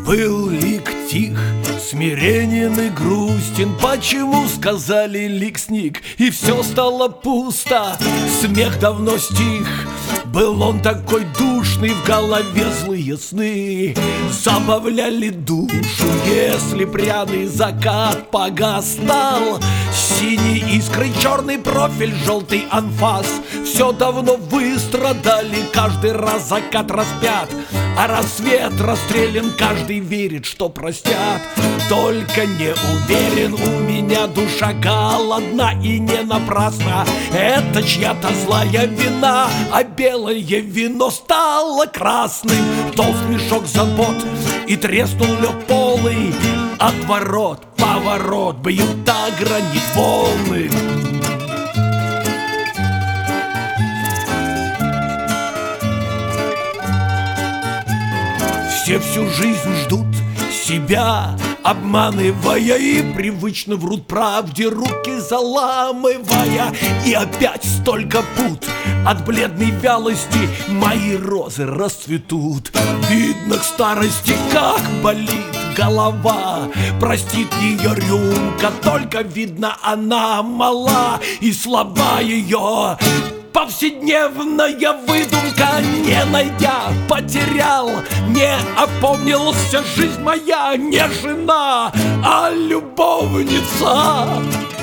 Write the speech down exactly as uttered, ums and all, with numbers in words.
Был лик тих, смиренен и грустен. Почему сказали лик сник, и все стало пусто? Смех давно стих. Был он такой душный, в голове злые сны забавляли душу. Если пряный закат погас стал, синий искрой черный профиль, желтый анфас, все давно выстрадали, каждый раз закат распят, а рассвет расстрелян, каждый верит, что простят. Только не уверен, у меня душа голодна, и не напрасно это чья-то злая вина. А белое вино стало красным, толст мешок забот, и треснул лед полый. Отворот, поворот, бьют о гранит волны. Все всю жизнь ждут себя, обманывая, и привычно врут правде, руки заламывая. И опять столько пут, от бледной вялости мои розы расцветут. Видно к старости, как болит голова, простит ее рюмка, только видно она мала и слаба ее повседневная выдумка. Не найдя, потерял, не опомнился, жизнь моя не жена, а любовница.